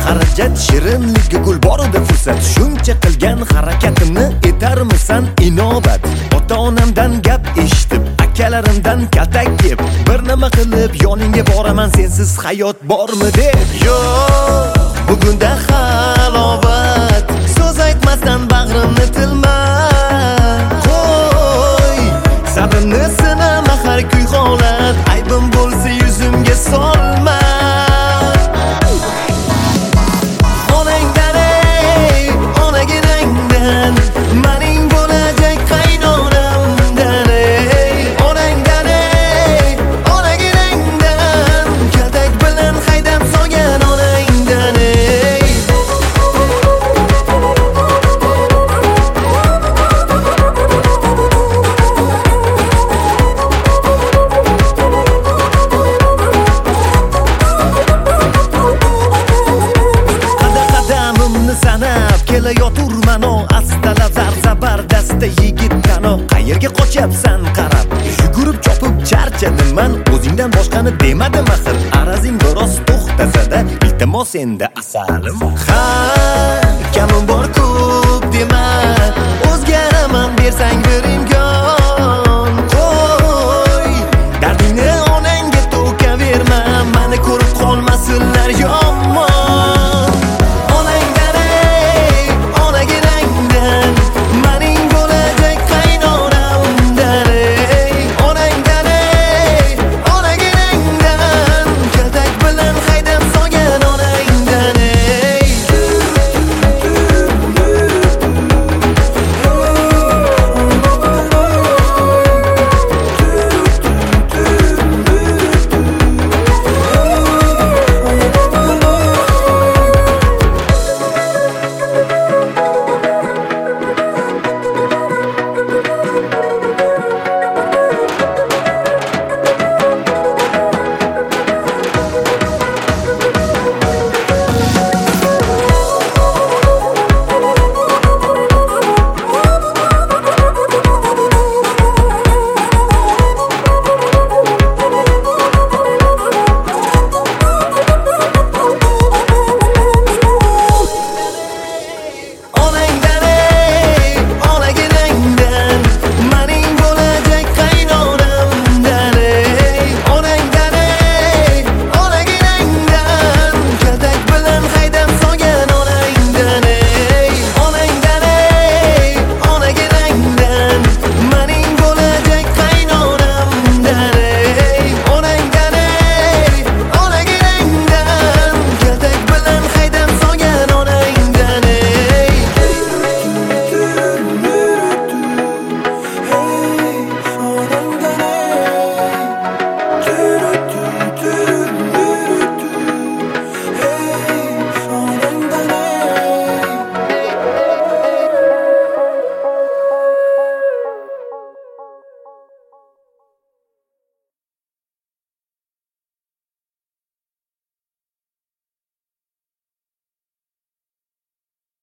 xarajat shirinlikka gul borida fursat shuncha qilgan harakatimni etarmisan inobat ota-onamdan gap eshitib akalarimdan kaltak yeb bir nima qilib yoningga boraman sensiz hayot bormi deb yo'q bugunda halovat so'z aytmasdan bag'rimni tilma qo'y sabrimni sinama har kuy holat aybim bo'lsa yuzimga solma kelayoturman o astalazar zabardasta yigitdan o qayerga qochyapsan qarab yugurib chopib charchadim o'zingdan boshqani demadim axir arazing biroz to'xtasada iltimos endi asalim ha kamim bor ko'p dema o'zgaraman bersang bir imkon